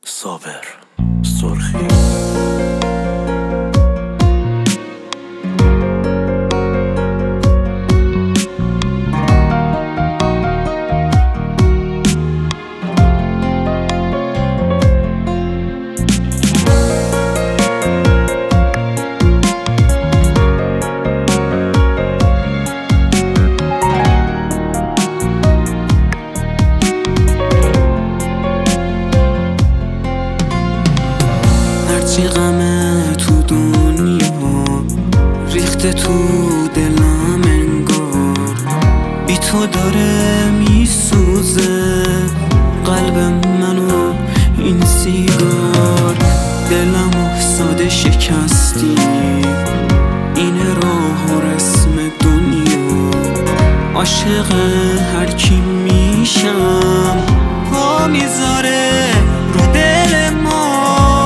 صابر سرخی هرچی غمه تو دنیا ریخته تو دلم انگار بی تو داره میسوزه قلب منو این سیگار دلمو ساده شکستی اینه راه و رسم دنیا عاشق هر کی میشم پا میذاره رو دل ما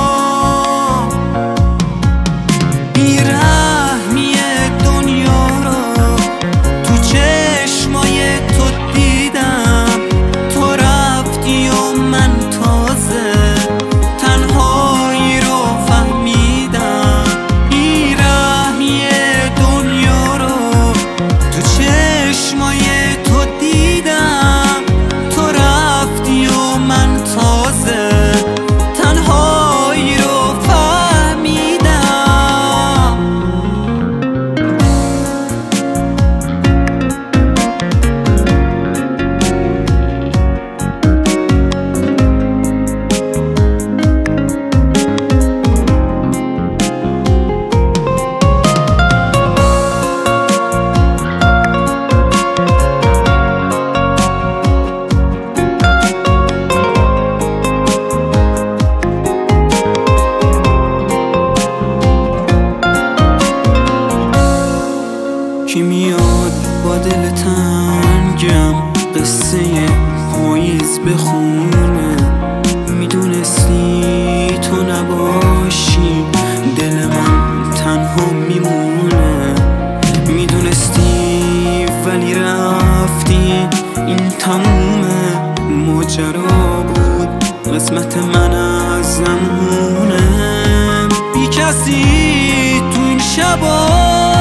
کی میاد با دل تنگم قصه پاییز بخونه میدونستی تو نباشی دل من تنها میمونه میدونستی ولی رفتی این تموم ماجرا بود قسمت من از زمونه بی کسی تو این شبا